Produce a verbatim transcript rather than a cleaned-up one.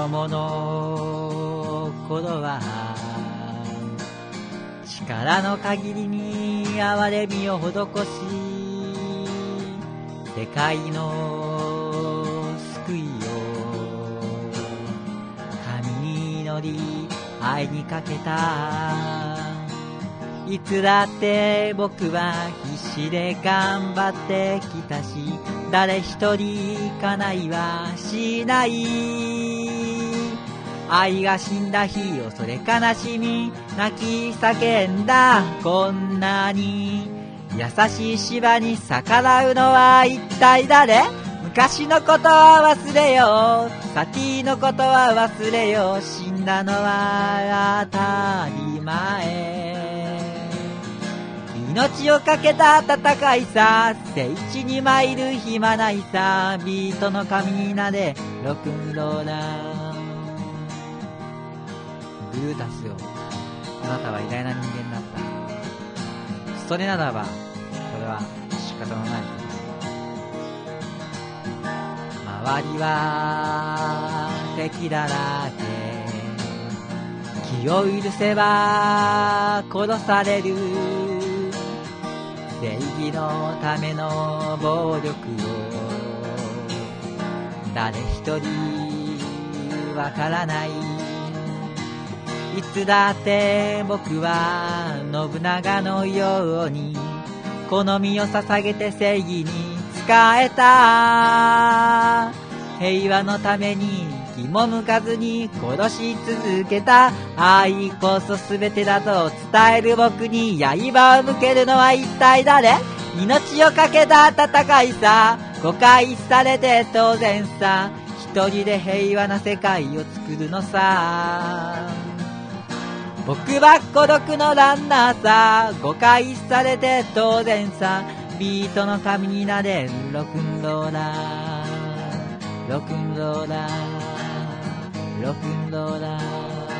供の頃は力の限りに憐れみを施し、世界の救いを神に祈り愛にかけた。いつだって僕は必死で頑張ってきたし、誰一人叶いはしない。愛が死んだ日恐れ悲しみ泣き叫んだ。こんなに優しい芝に逆らうのは一体誰？昔のことは忘れよう、先のことは忘れよう、死んだのは当たり前。命をかけた戦いさ、聖地に参る暇ないさ、ビートの神になれロックンローラー。ブルータスよ、あなたは偉大な人間だった。それならばこれは仕方のないこと。周りは敵だらけ、気を許せば殺される。正義のための暴力を誰一人わからない。いつだって僕は信長のようにこの身を捧げて正義に仕えた。平和のために気も向かずに殺し続けた。愛こそ全てだと伝える僕に刃を向けるのは一体誰？命をかけた戦いさ、誤解されて当然さ、一人で平和な世界を作るのさ。僕は孤独のランナーさ、誤解されて当然さ、ビートの神になれロックンローラー、ロックンローラー、ロックンローラー。